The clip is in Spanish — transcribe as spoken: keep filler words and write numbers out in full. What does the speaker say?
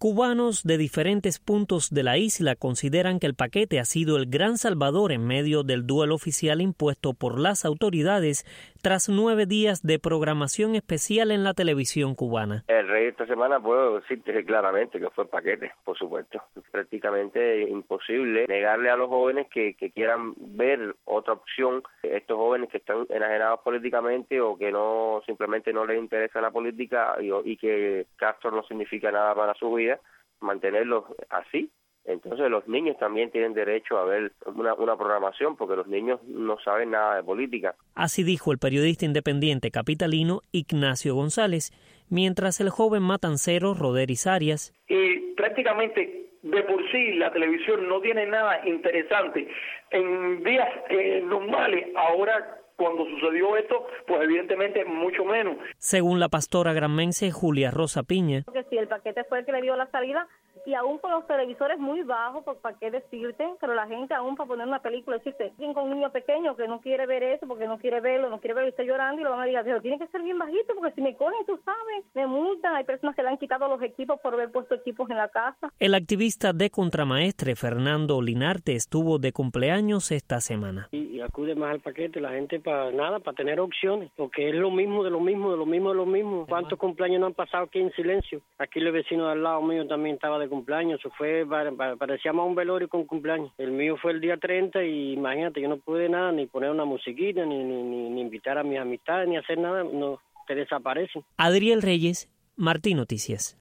Cubanos de diferentes puntos de la isla consideran que el paquete ha sido el gran salvador en medio del duelo oficial impuesto por las autoridades tras nueve días de programación especial en la televisión cubana. El rey esta semana puedo decirte claramente que fue el paquete, por supuesto. Es prácticamente imposible negarle a los jóvenes que, que quieran ver otra opción, estos jóvenes que están enajenados políticamente o que no simplemente no les interesa la política y, y que Castro no significa nada para su vida, mantenerlos así. Entonces los niños también tienen derecho a ver una, una programación porque los niños no saben nada de política. Así dijo el periodista independiente capitalino Ignacio González, mientras el joven matancero Roderis Arias. Y prácticamente de por sí la televisión no tiene nada interesante. En días eh, normales, ahora cuando sucedió esto, pues evidentemente mucho menos. Según la pastora granmense Julia Rosa Piña. Porque si el paquete fue el que le dio la salida, y aún con los televisores muy bajos, pues para qué decirte, pero la gente aún para poner una película, decirte, alguien con un niño pequeño que no quiere ver eso, porque no quiere verlo, no quiere verlo y está llorando y lo van a decir, pero tiene que ser bien bajito, porque si me cogen, tú sabes, me multan. Hay personas que le han quitado los equipos por haber puesto equipos en la casa. El activista de contramaestre Fernando Linarte estuvo de cumpleaños esta semana. Y, y acude más al paquete la gente para nada, para tener opciones, porque es lo mismo de lo mismo, de lo mismo, de lo mismo. ¿Cuántos cumpleaños no han pasado aquí en silencio? Aquí el vecino de al lado mío también estaba de cumpleaños, eso fue, parecía más un velorio con cumpleaños. El mío fue el día treinta y imagínate, yo no pude nada, ni poner una musiquita, ni, ni, ni, ni invitar a mis amistades, ni hacer nada, no, te desaparecen. Adriel Reyes, Martín Noticias.